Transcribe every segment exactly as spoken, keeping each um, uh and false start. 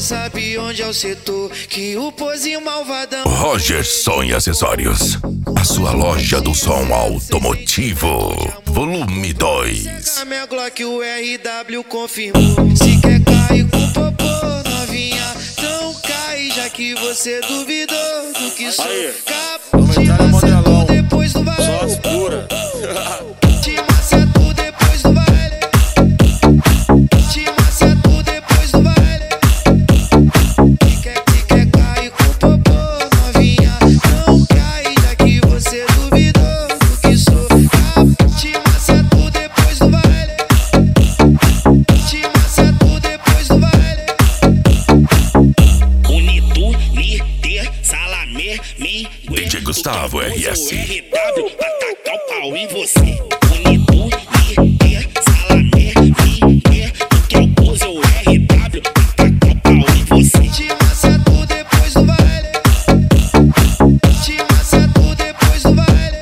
sabe onde é o setor, que o pozinho malvadão. Rogerson e Acessórios, a sua loja do som automotivo, volume dois. A minha Glock, o R W confirmou. Se quer cair com popô, novinha, não cai, já que você duvidou do que sou. Vamos entrar no modelão, depois do baile. só as pura. Te maceto depois do baile. Te maceto depois do baile. Que quer, que quer cair com popô, novinha, não cai, já que você duvidou do que sou. Te maceto depois do baile. Te maceto depois do baile. Unitu, Niter, Salamé, Mingue. D J Gustavo R S. R W, atacar o pau em você. Unitu, Niter, Salamé, Mingue. Tu quer o pose, o R W, atacar o pau em você. Te maceto depois do baile. Te maceto depois do baile.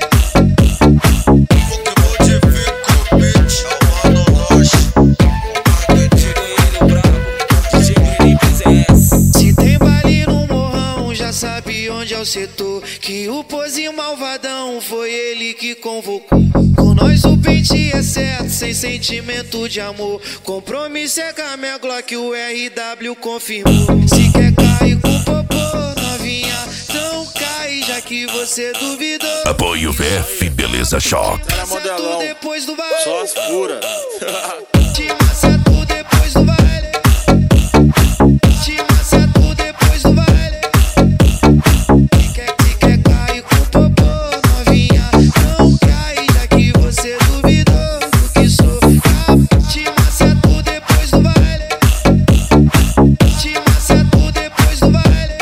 Se tem baile no morrão, já sabe onde é o setor, que o pozinho malvadão foi ele que convocou. Com nós o pente é certo, sem sentimento de amor. Compromisso é com a minha Glock, o R W confirmou. Se quer cair com popô, novinha, não cai, já que você duvidou. Apoio V F Beleza Shop. Era modelão, Depois do baile. só as pura. Te maceto depois do baile. Te maceto depois do baile. Que quer, que quer cair com popô, novinha, não cai, já que você duvidou do que sou. Te maceto depois do baile. Te maceto depois do baile.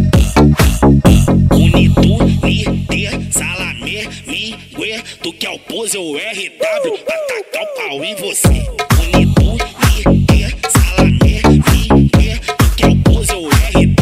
Unitu, Niter, Salamé, Mingue. Tu quer o pose, o R W, atacar o pau em você. Unitu, Niter, Salamé, Mingue. Tu quer o pose, o R